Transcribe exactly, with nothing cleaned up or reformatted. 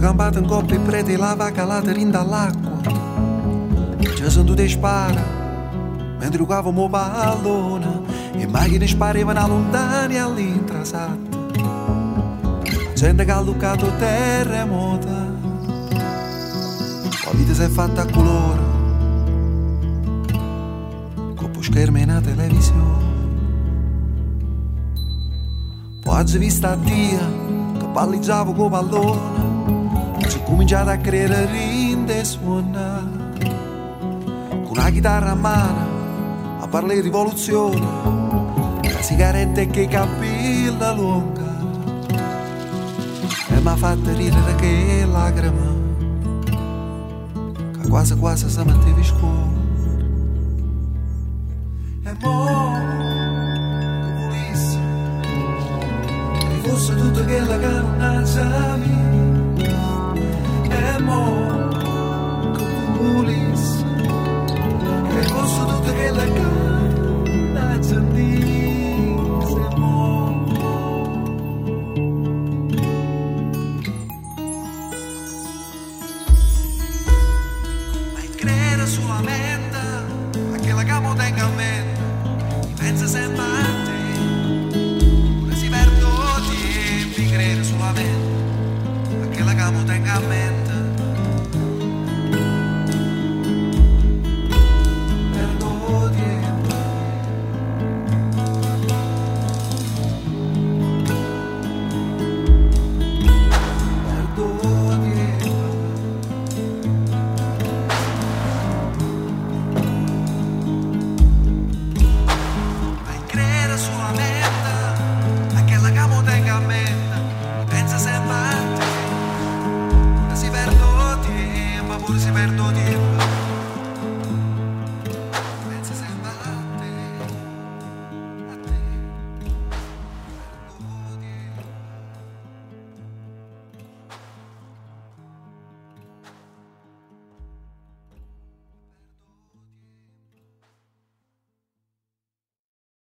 campato in coppia e prete la vaca calata rinda all'acqua. Ci sono tutte spara mentre giocavamo pallone e macchine sparivano lontane all'intrasata. Gente che ha luccato terremota, la vita si è fatta a colore con schermi in televisione. Poi oggi vista a Dio che palleggiavo con pallone, ho cominciato a credere in te suonare con una chitarra a mano a parlare di rivoluzione, la sigaretta e che capelli lunga e mi ha fatto ridere che lacrime che quasi quasi si metteva in scuola. E mo' che volessi che fosse tutto quello che non sapevi. E mo' che volessi che fosse tutto quello che non sapevi. Solamente a quella che mo tengo a mente, pensa sempre a te, pure si perdo tempi, credo solamente a quella che mo tengo a mente.